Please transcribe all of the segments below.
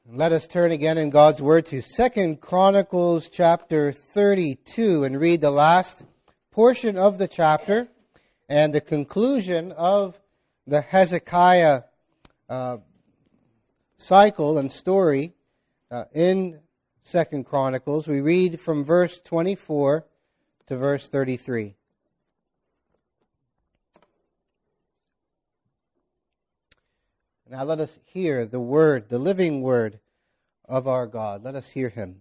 Let us turn again in God's Word to 2 Chronicles chapter 32 and read the last portion of the chapter and the conclusion of the Hezekiah cycle and story in 2 Chronicles. We read from verse 24 to verse 33. Now let us hear the word, the living word of our God. Let us hear him.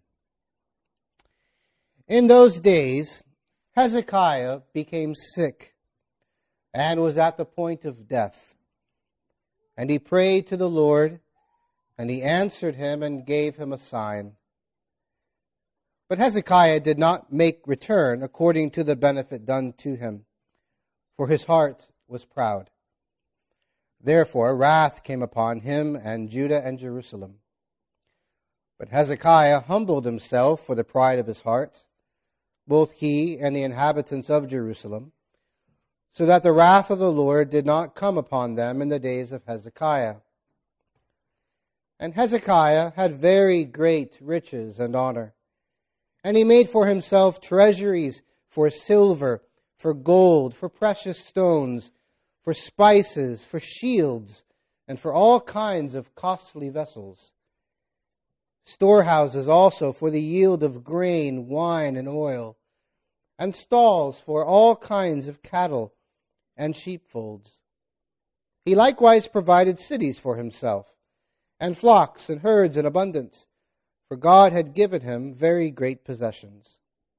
In those days, Hezekiah became sick and was at the point of death. And he prayed to the Lord, and he answered him and gave him a sign. But Hezekiah did not make return according to the benefit done to him, for his heart was proud. Therefore wrath came upon him and Judah and Jerusalem. But Hezekiah humbled himself for the pride of his heart, both he and the inhabitants of Jerusalem, so that the wrath of the Lord did not come upon them in the days of Hezekiah. And Hezekiah had very great riches and honor, and he made for himself treasuries for silver, for gold, for precious stones, for spices, for shields, and for all kinds of costly vessels. Storehouses also for the yield of grain, wine, and oil, and stalls for all kinds of cattle and sheepfolds. He likewise provided cities for himself, and flocks and herds in abundance, for God had given him very great possessions.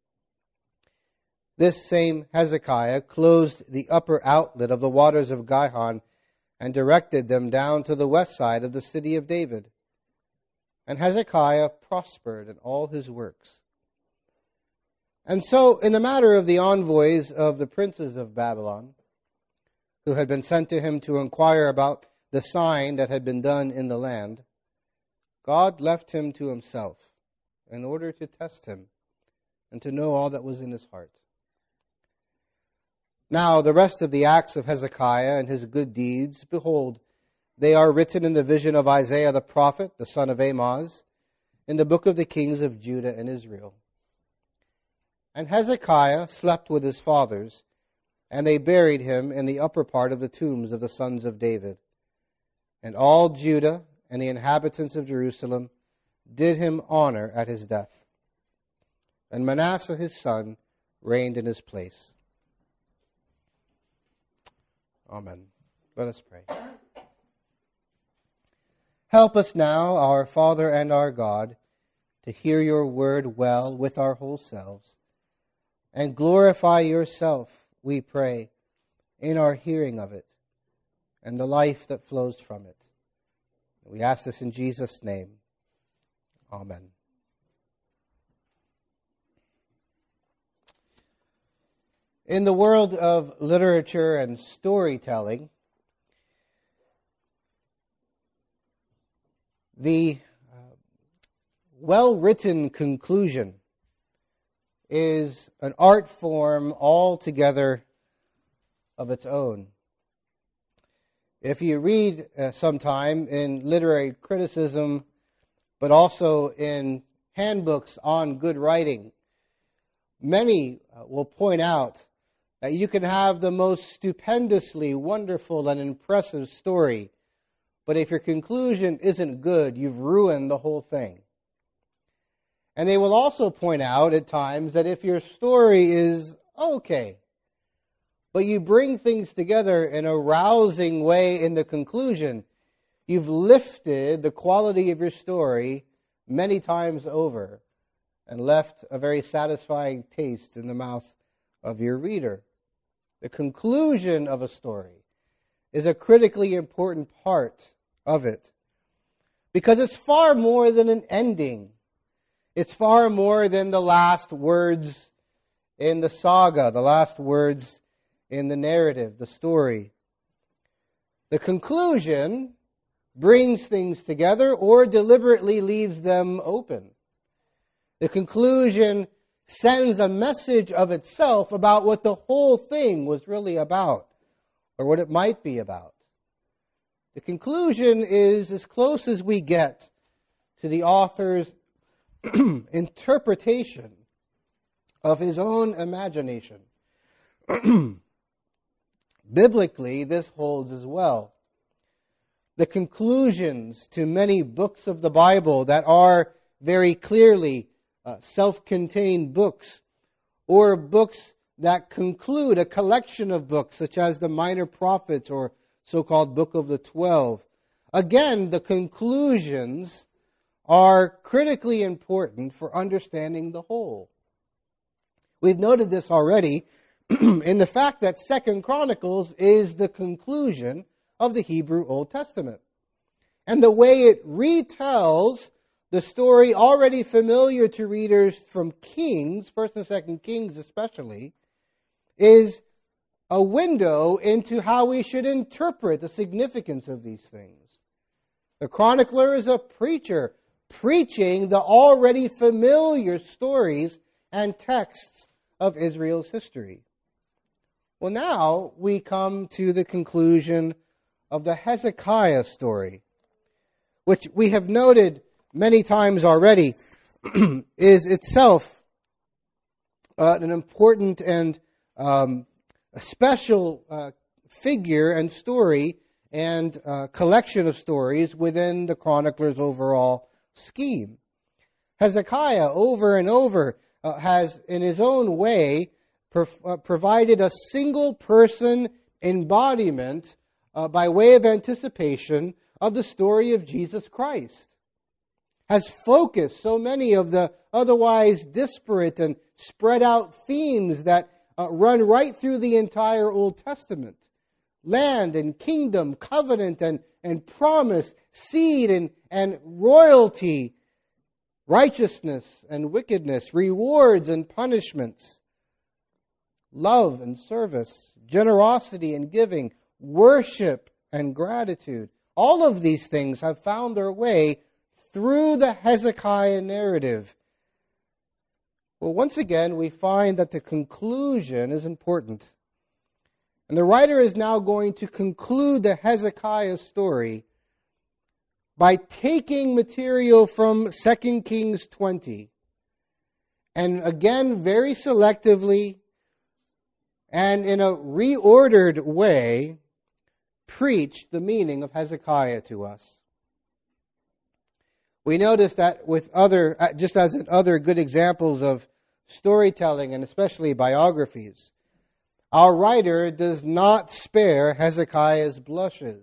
This same Hezekiah closed the upper outlet of the waters of Gihon and directed them down to the west side of the city of David. And Hezekiah prospered in all his works. And so, in the matter of the envoys of the princes of Babylon, who had been sent to him to inquire about the sign that had been done in the land, God left him to himself in order to test him and to know all that was in his heart. Now, the rest of the acts of Hezekiah and his good deeds, behold, they are written in the vision of Isaiah the prophet, the son of Amoz, in the book of the kings of Judah and Israel. And Hezekiah slept with his fathers, and they buried him in the upper part of the tombs of the sons of David. And all Judah and the inhabitants of Jerusalem did him honor at his death. And Manasseh his son reigned in his place. Amen. Let us pray. Help us now, our Father and our God, to hear your word well with our whole selves, and glorify yourself, we pray, in our hearing of it, and the life that flows from it. We ask this in Jesus' name. Amen. In the world of literature and storytelling, the well-written conclusion is an art form altogether of its own. If you read sometime in literary criticism, but also in handbooks on good writing, many will point out that you can have the most stupendously wonderful and impressive story, but if your conclusion isn't good, you've ruined the whole thing. And they will also point out at times that if your story is okay, but you bring things together in a rousing way in the conclusion, you've lifted the quality of your story many times over and left a very satisfying taste in the mouth of your reader. The conclusion of a story is a critically important part of it, because it's far more than an ending. It's far more than the last words in the saga, the last words in the narrative, the story. The conclusion brings things together or deliberately leaves them open. The conclusion sends a message of itself about what the whole thing was really about, or what it might be about. The conclusion is as close as we get to the author's interpretation of his own imagination. Biblically, this holds as well. The conclusions to many books of the Bible that are very clearly self-contained books, or books that conclude a collection of books, such as the Minor Prophets or so-called Book of the 12. Again, the conclusions are critically important for understanding the whole. We've noted this already in the fact that 2 Chronicles is the conclusion of the Hebrew Old Testament. And the way it retells the story already familiar to readers from Kings, 1st and 2nd Kings especially, is a window into how we should interpret the significance of these things. The chronicler is a preacher, preaching the already familiar stories and texts of Israel's history. Well, now we come to the conclusion of the Hezekiah story, which we have noted many times already is itself an important and a special figure and story and collection of stories within the chronicler's overall scheme. Hezekiah, over and over, has, in his own way, provided a single-person embodiment by way of anticipation of the story of Jesus Christ. Has focused so many of the otherwise disparate and spread out themes that run right through the entire Old Testament. Land and kingdom, covenant and promise, seed and royalty, righteousness and wickedness, rewards and punishments, love and service, generosity and giving, worship and gratitude. All of these things have found their way through the Hezekiah narrative. Well, once again, we find that the conclusion is important. And the writer is now going to conclude the Hezekiah story by taking material from 2 Kings 20 and again very selectively and in a reordered way preach the meaning of Hezekiah to us. We notice that with just as in other good examples of storytelling and especially biographies, our writer does not spare Hezekiah's blushes.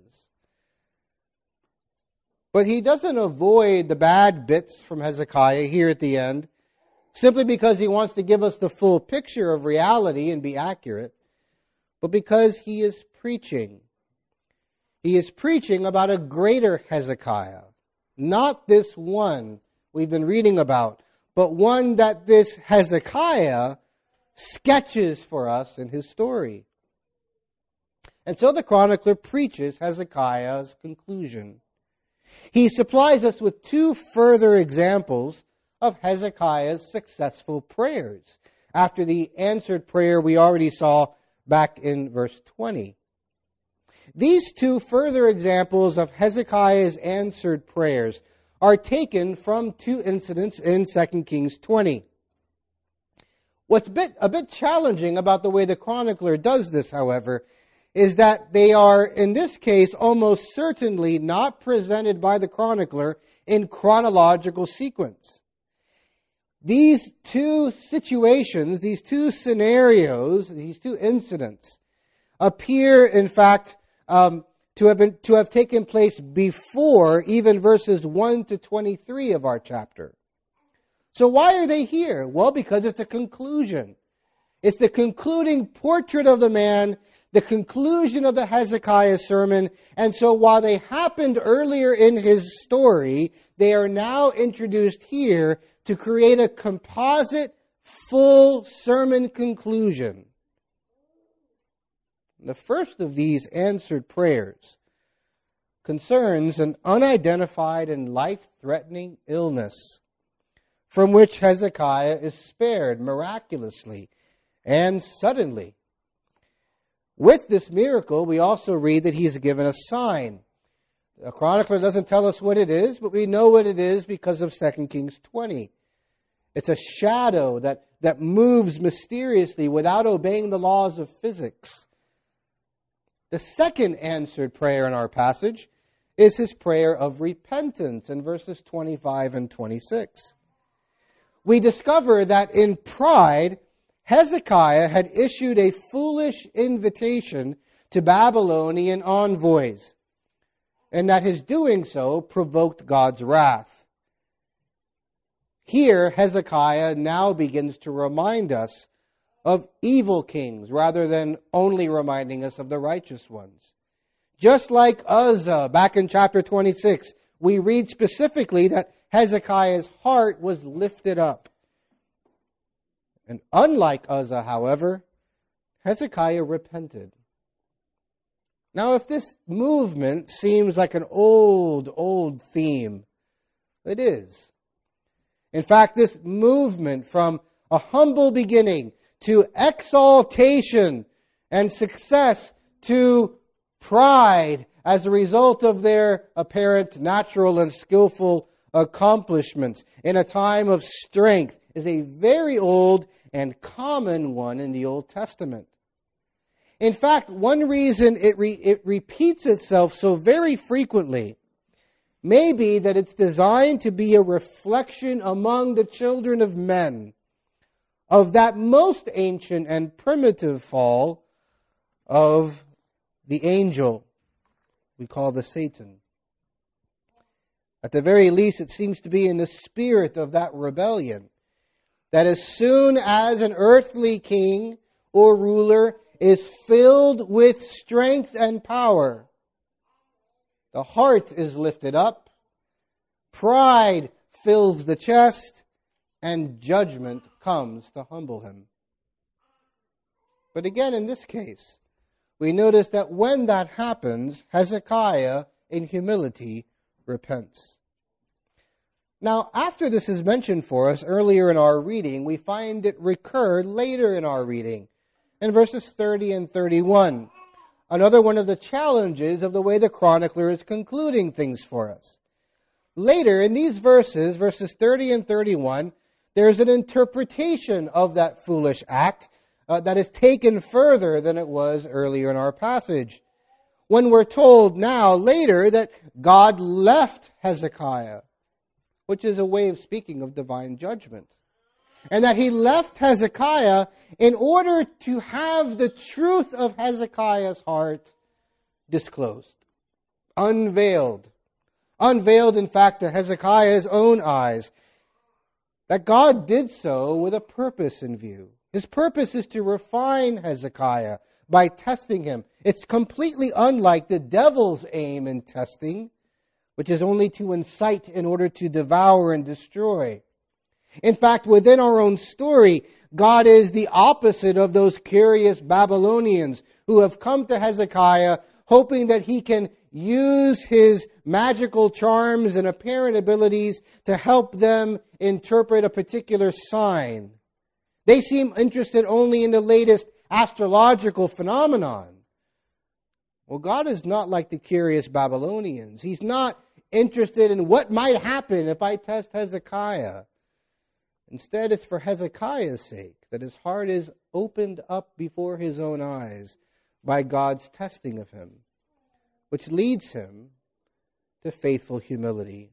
But he doesn't avoid the bad bits from Hezekiah here at the end, simply because he wants to give us the full picture of reality and be accurate, but because he is preaching. He is preaching about a greater Hezekiah. Not this one we've been reading about, but one that this Hezekiah sketches for us in his story. And so the chronicler preaches Hezekiah's conclusion. He supplies us with two further examples of Hezekiah's successful prayers, after the answered prayer we already saw back in verse 20. These two further examples of Hezekiah's answered prayers are taken from two incidents in 2 Kings 20. What's a bit challenging about the way the chronicler does this, however, is that they are, in this case, almost certainly not presented by the chronicler in chronological sequence. These two situations, these two scenarios, these two incidents appear, in fact, to have taken place before even verses 1 to 23 of our chapter. So why are they here? Well, because it's a conclusion. It's the concluding portrait of the man, the conclusion of the Hezekiah sermon. And so while they happened earlier in his story, they are now introduced here to create a composite, full sermon conclusion. The first of these answered prayers concerns an unidentified and life-threatening illness from which Hezekiah is spared miraculously and suddenly. With this miracle, we also read that he's given a sign. The chronicler doesn't tell us what it is, but we know what it is because of 2 Kings 20. It's a shadow that moves mysteriously without obeying the laws of physics. The second answered prayer in our passage is his prayer of repentance in verses 25 and 26. We discover that in pride, Hezekiah had issued a foolish invitation to Babylonian envoys, and that his doing so provoked God's wrath. Here, Hezekiah now begins to remind us of evil kings rather than only reminding us of the righteous ones. Just like Uzzah, back in chapter 26, we read specifically that Hezekiah's heart was lifted up. And unlike Uzzah, however, Hezekiah repented. Now, if this movement seems like an old theme, it is. In fact, this movement from a humble beginning to exaltation and success to pride as a result of their apparent natural and skillful accomplishments in a time of strength is a very old and common one in the Old Testament. In fact, one reason it repeats itself so very frequently may be that it's designed to be a reflection among the children of men of that most ancient and primitive fall of the angel we call the Satan. At the very least, it seems to be in the spirit of that rebellion that as soon as an earthly king or ruler is filled with strength and power, the heart is lifted up, pride fills the chest, and judgment comes to humble him. But again, in this case, we notice that when that happens, Hezekiah, in humility, repents. Now, after this is mentioned for us earlier in our reading, we find it recurred later in our reading, in verses 30 and 31. Another one of the challenges of the way the chronicler is concluding things for us. Later, in these verses 30 and 31, there's an interpretation of that foolish act that is taken further than it was earlier in our passage. When we're told now, later, that God left Hezekiah, which is a way of speaking of divine judgment, and that he left Hezekiah in order to have the truth of Hezekiah's heart disclosed, unveiled. Unveiled, in fact, to Hezekiah's own eyes. That God did so with a purpose in view. His purpose is to refine Hezekiah by testing him. It's completely unlike the devil's aim in testing, which is only to incite in order to devour and destroy. In fact, within our own story, God is the opposite of those curious Babylonians who have come to Hezekiah hoping that he can use his magical charms and apparent abilities to help them interpret a particular sign. They seem interested only in the latest astrological phenomenon. Well, God is not like the curious Babylonians. He's not interested in what might happen if I test Hezekiah. Instead, it's for Hezekiah's sake that his heart is opened up before his own eyes by God's testing of him, which leads him to faithful humility.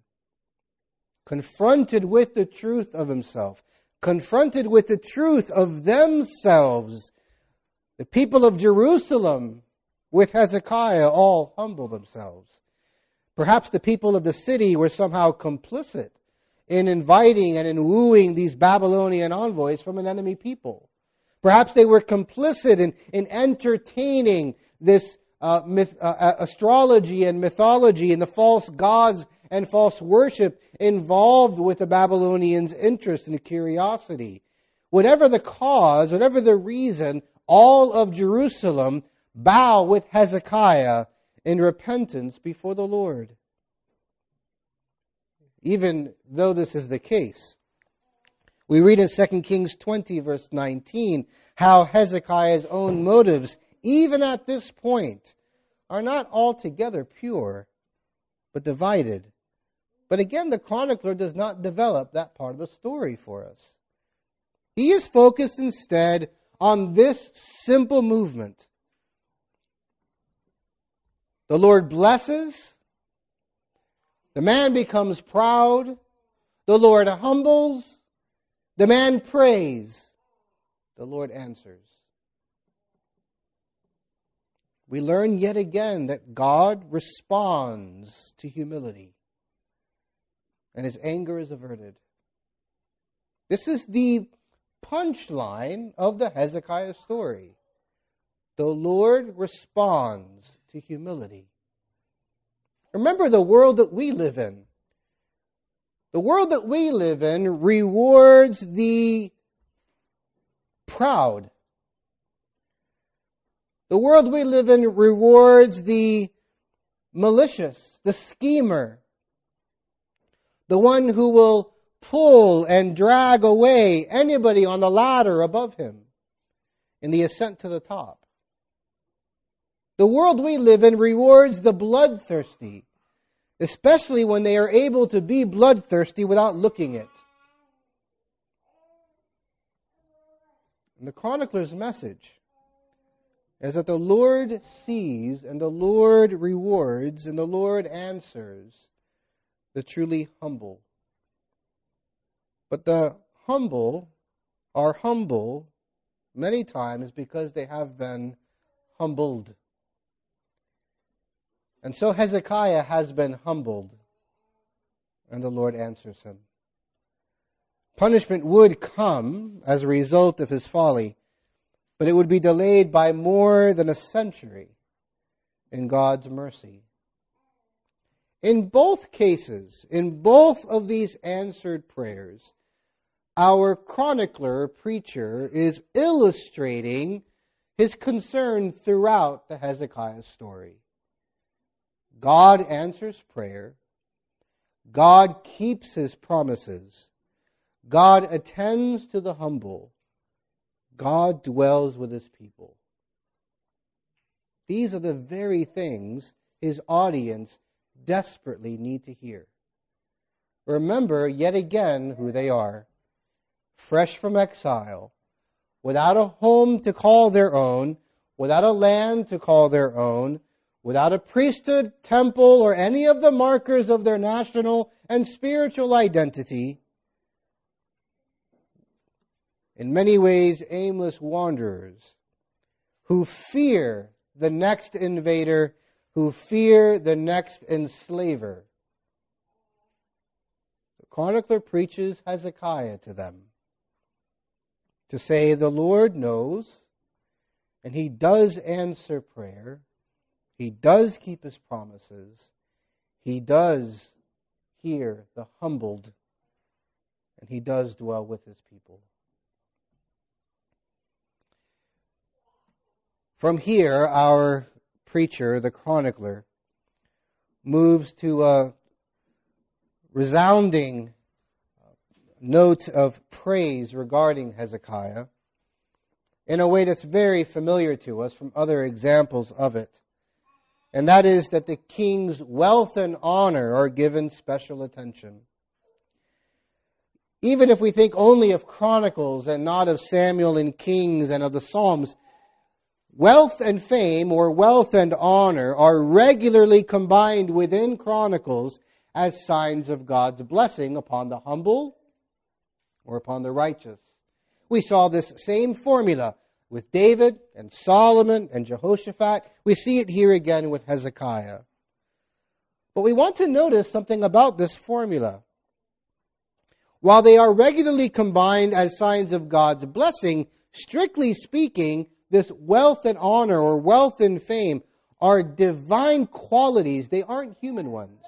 Confronted with the truth of himself, confronted with the truth of themselves, the people of Jerusalem, with Hezekiah, all humble themselves. Perhaps the people of the city were somehow complicit in inviting and in wooing these Babylonian envoys from an enemy people. Perhaps they were complicit in entertaining this astrology and mythology and the false gods and false worship involved with the Babylonians' interest and curiosity. Whatever the cause, whatever the reason, all of Jerusalem bow with Hezekiah in repentance before the Lord. Even though this is the case, we read in 2 Kings 20, verse 19, how Hezekiah's own motives, even at this point, are not altogether pure. but divided. But again, the chronicler does not develop that part of the story for us. He is focused instead on this simple movement. The Lord blesses. The man becomes proud. The Lord humbles. The man prays. The Lord answers. We learn yet again that God responds to humility, and his anger is averted. This is the punchline of the Hezekiah story. The Lord responds to humility. Remember the world that we live in. The world that we live in rewards the proud. The world we live in rewards the malicious, the schemer, the one who will pull and drag away anybody on the ladder above him in the ascent to the top. The world we live in rewards the bloodthirsty, especially when they are able to be bloodthirsty without looking it. And the chronicler's message is that the Lord sees and the Lord rewards and the Lord answers the truly humble. But the humble are humble many times because they have been humbled. And so Hezekiah has been humbled, and the Lord answers him. Punishment would come as a result of his folly, but it would be delayed by more than a century in God's mercy. In both cases, in both of these answered prayers, our chronicler, preacher, is illustrating his concern throughout the Hezekiah story. God answers prayer. God keeps his promises. God attends to the humble. God dwells with his people. These are the very things his audience desperately need to hear. Remember yet again who they are. Fresh from exile, without a home to call their own, without a land to call their own, without a priesthood, temple, or any of the markers of their national and spiritual identity. In many ways, aimless wanderers who fear the next invader, who fear the next enslaver. The chronicler preaches Hezekiah to them to say the Lord knows, and he does answer prayer. He does keep his promises. He does hear the humbled, and he does dwell with his people. From here, our preacher, the chronicler, moves to a resounding note of praise regarding Hezekiah in a way that's very familiar to us from other examples of it. And that is that the king's wealth and honor are given special attention. Even if we think only of Chronicles and not of Samuel and Kings and of the Psalms, wealth and fame, or wealth and honor, are regularly combined within Chronicles as signs of God's blessing upon the humble or upon the righteous. We saw this same formula with David and Solomon and Jehoshaphat. We see it here again with Hezekiah. But we want to notice something about this formula. While they are regularly combined as signs of God's blessing, strictly speaking, this wealth and honor or wealth and fame are divine qualities. They aren't human ones.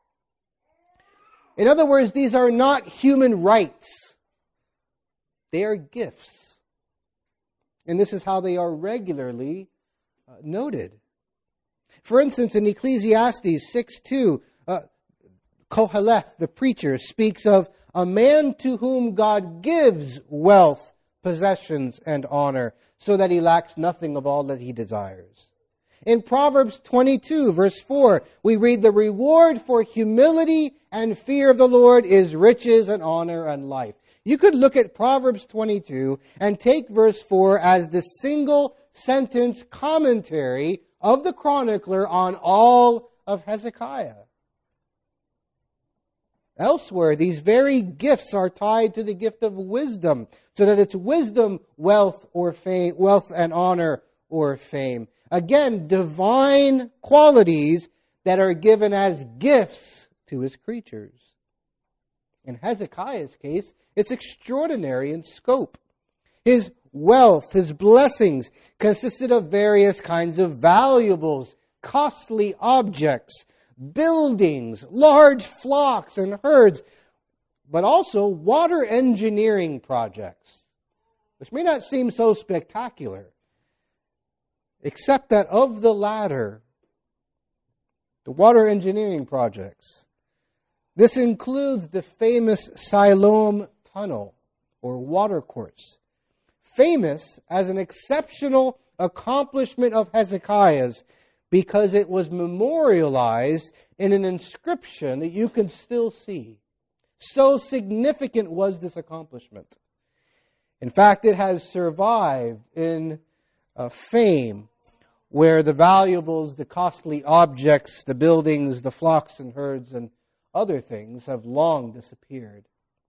In other words, these are not human rights. They are gifts. And this is how they are regularly noted. For instance, in Ecclesiastes 6:2, Koheleth, the preacher, speaks of a man to whom God gives wealth, possessions, and honor, so that he lacks nothing of all that he desires. In Proverbs 22, verse 4, we read, "The reward for humility and fear of the Lord is riches and honor and life." You could look at Proverbs 22 and take verse 4 as the single sentence commentary of the chronicler on all of Hezekiah. Elsewhere, these very gifts are tied to the gift of wisdom, so that it's wisdom, wealth, or fame, wealth and honor or fame. Again, divine qualities that are given as gifts to his creatures. In Hezekiah's case, it's extraordinary in scope. His wealth, his blessings, consisted of various kinds of valuables, costly objects, buildings, large flocks and herds, but also water engineering projects, which may not seem so spectacular, except that of the latter, the water engineering projects, this includes the famous Siloam Tunnel, or watercourse, famous as an exceptional accomplishment of Hezekiah's, because it was memorialized in an inscription that you can still see. So significant was this accomplishment. In fact, it has survived in fame, where the valuables, the costly objects, the buildings, the flocks and herds, and other things have long disappeared.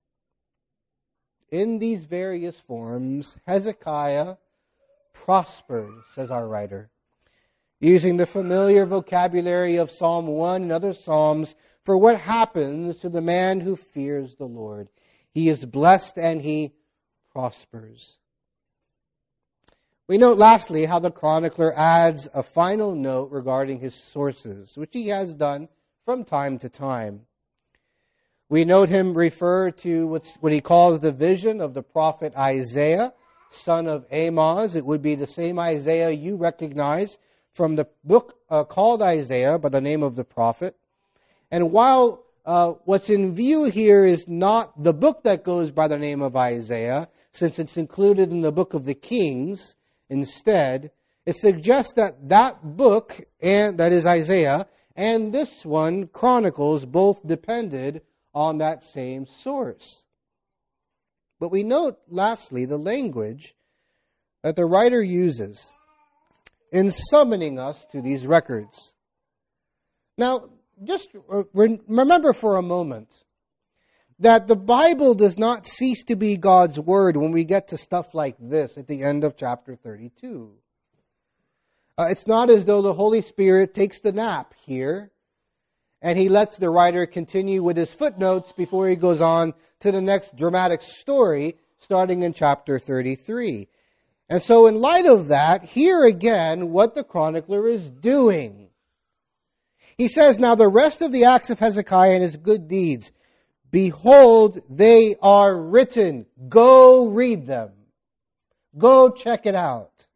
In these various forms, Hezekiah prospered, says our writer, using the familiar vocabulary of Psalm 1 and other Psalms for what happens to the man who fears the Lord. He is blessed and he prospers. We note lastly how the chronicler adds a final note regarding his sources, which he has done from time to time. We note him refer to what he calls the vision of the prophet Isaiah, son of Amoz. It would be the same Isaiah you recognize from the book called Isaiah by the name of the prophet. And while what's in view here is not the book that goes by the name of Isaiah, since it's included in the book of the Kings instead, it suggests that that book, and that is Isaiah, and this one, Chronicles, both depended on that same source. But we note, lastly, the language that the writer uses in summoning us to these records. Now, just remember for a moment that the Bible does not cease to be God's Word when we get to stuff like this at the end of chapter 32. It's not as though the Holy Spirit takes the nap here and he lets the writer continue with his footnotes before he goes on to the next dramatic story starting in chapter 33. And so in light of that, hear again what the chronicler is doing. He says, "Now the rest of the acts of Hezekiah and his good deeds, behold, they are written." Go read them. Go check it out.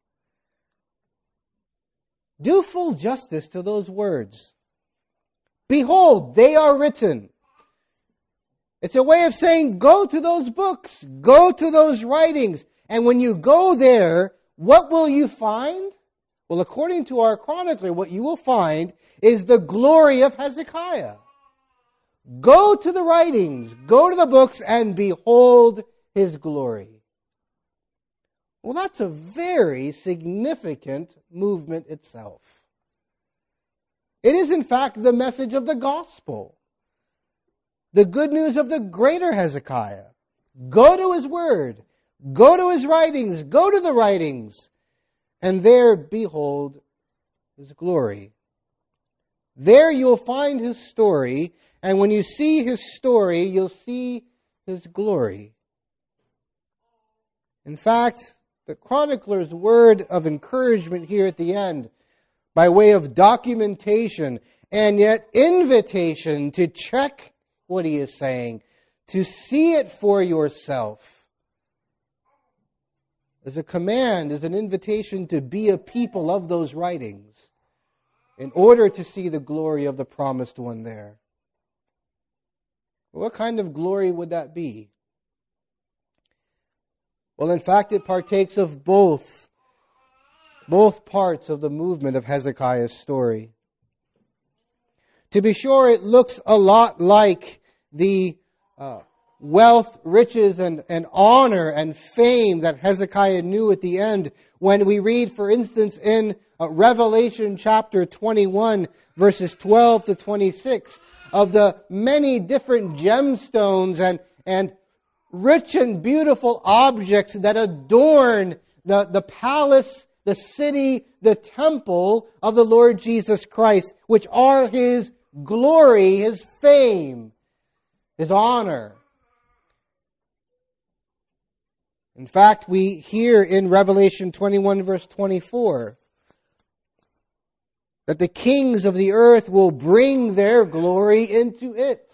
Do full justice to those words. Behold, they are written. It's a way of saying, go to those books. Go to those writings. And when you go there, what will you find? Well, according to our chronicler, what you will find is the glory of Hezekiah. Go to the writings, go to the books, and behold his glory. Well, that's a very significant movement itself. It is, in fact, the message of the gospel. The good news of the greater Hezekiah. Go to his word. Go to his writings. Go to the writings. And there behold his glory. There you'll find his story. And when you see his story, you'll see his glory. In fact, the chronicler's word of encouragement here at the end, by way of documentation and yet invitation to check what he is saying, to see it for yourself, is a command, is an invitation to be a people of those writings in order to see the glory of the promised one there. What kind of glory would that be? Well, in fact, it partakes of both both parts of the movement of Hezekiah's story. To be sure, it looks a lot like the wealth, riches, and honor and fame that Hezekiah knew at the end when we read, for instance, in Revelation chapter 21, verses 12 to 26, of the many different gemstones and rich and beautiful objects that adorn the palace, the city, the temple of the Lord Jesus Christ, which are His glory, His fame, His honor. In fact, we hear in Revelation 21, verse 24, that the kings of the earth will bring their glory into it.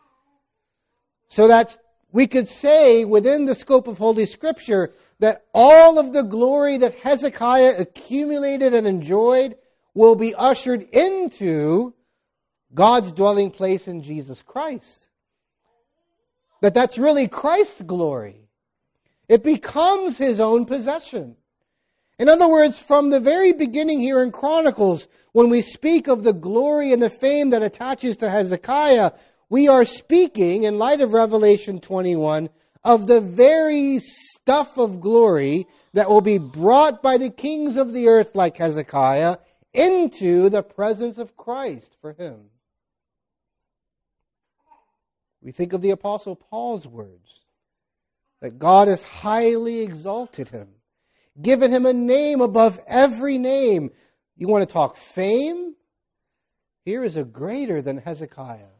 So that we could say, within the scope of Holy Scripture, that all of the glory that Hezekiah accumulated and enjoyed will be ushered into God's dwelling place in Jesus Christ. That's really Christ's glory. It becomes His own possession. In other words, from the very beginning here in Chronicles, when we speak of the glory and the fame that attaches to Hezekiah, we are speaking, in light of Revelation 21, of the very stuff of glory that will be brought by the kings of the earth like Hezekiah into the presence of Christ for him. We think of the Apostle Paul's words, that God has highly exalted him, given him a name above every name. You want to talk fame? Here is a greater than Hezekiah.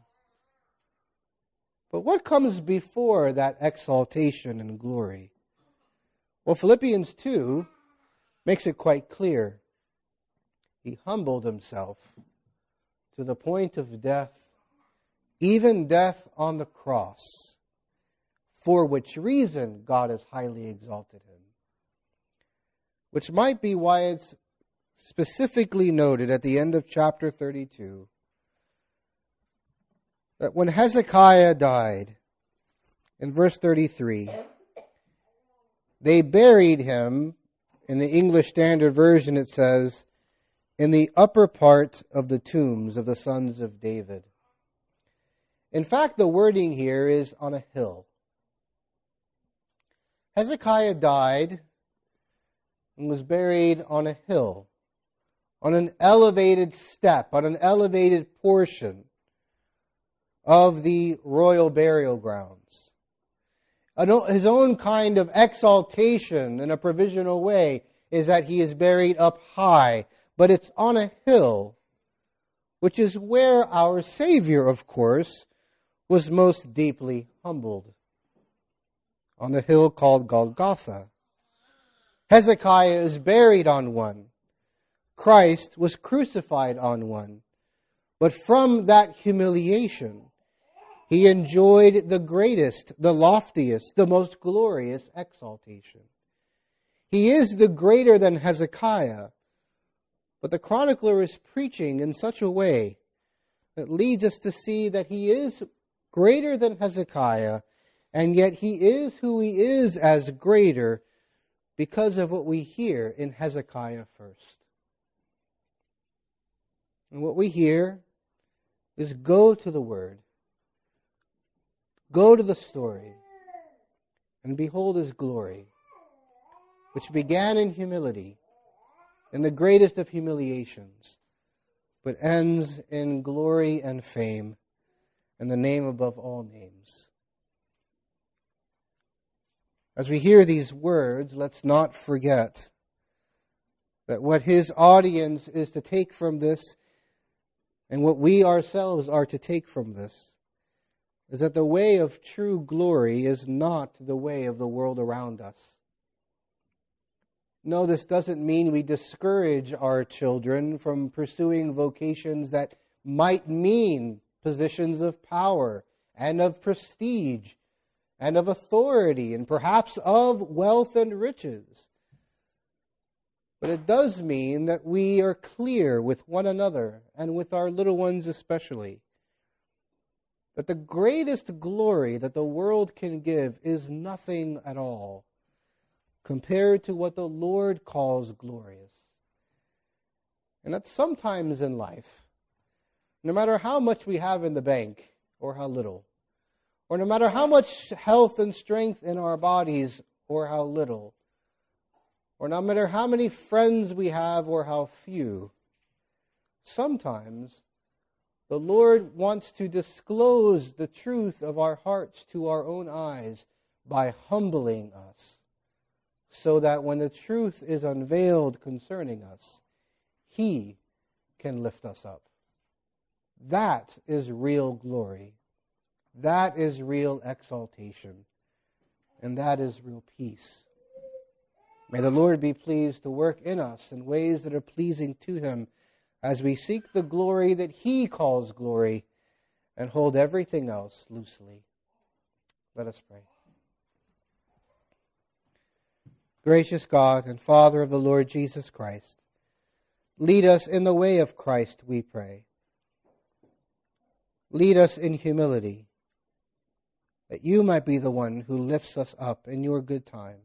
But what comes before that exaltation and glory? Well, Philippians 2 makes it quite clear. He humbled himself to the point of death, even death on the cross, for which reason God has highly exalted him. Which might be why it's specifically noted at the end of chapter 32 that when Hezekiah died, in verse 33, they buried him, in the English Standard Version it says, in the upper part of the tombs of the sons of David. In fact, the wording here is on a hill. Hezekiah died and was buried on a hill, on an elevated step, on an elevated portion of the royal burial grounds. His own kind of exaltation in a provisional way is that he is buried up high, but it's on a hill, which is where our Savior, of course, was most deeply humbled, on the hill called Golgotha. Hezekiah is buried on one. Christ was crucified on one. But from that humiliation, he enjoyed the greatest, the loftiest, the most glorious exaltation. He is the greater than Hezekiah, but the chronicler is preaching in such a way that leads us to see that he is greater than Hezekiah, and yet he is who he is as greater because of what we hear in Hezekiah first. And what we hear is go to the Word, go to the story, and behold his glory, which began in humility, in the greatest of humiliations, but ends in glory and fame, and the name above all names. As we hear these words, let's not forget that what his audience is to take from this, and what we ourselves are to take from this, is that the way of true glory is not the way of the world around us. No, this doesn't mean we discourage our children from pursuing vocations that might mean positions of power and of prestige and of authority and perhaps of wealth and riches. But it does mean that we are clear with one another and with our little ones especially that the greatest glory that the world can give is nothing at all compared to what the Lord calls glorious. And that sometimes in life, no matter how much we have in the bank or how little, or no matter how much health and strength in our bodies or how little, or no matter how many friends we have or how few, sometimes the Lord wants to disclose the truth of our hearts to our own eyes by humbling us, so that when the truth is unveiled concerning us, He can lift us up. That is real glory. That is real exaltation. And that is real peace. May the Lord be pleased to work in us in ways that are pleasing to Him as we seek the glory that He calls glory and hold everything else loosely. Let us pray. Gracious God and Father of the Lord Jesus Christ, lead us in the way of Christ, we pray. Lead us in humility, that You might be the one who lifts us up in Your good time.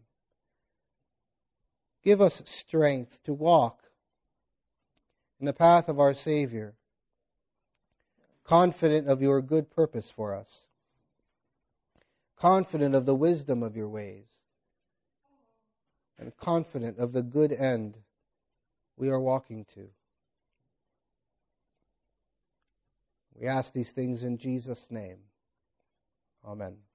Give us strength to walk in the path of our Savior, confident of Your good purpose for us, confident of the wisdom of Your ways, and confident of the good end we are walking to. We ask these things in Jesus' name. Amen.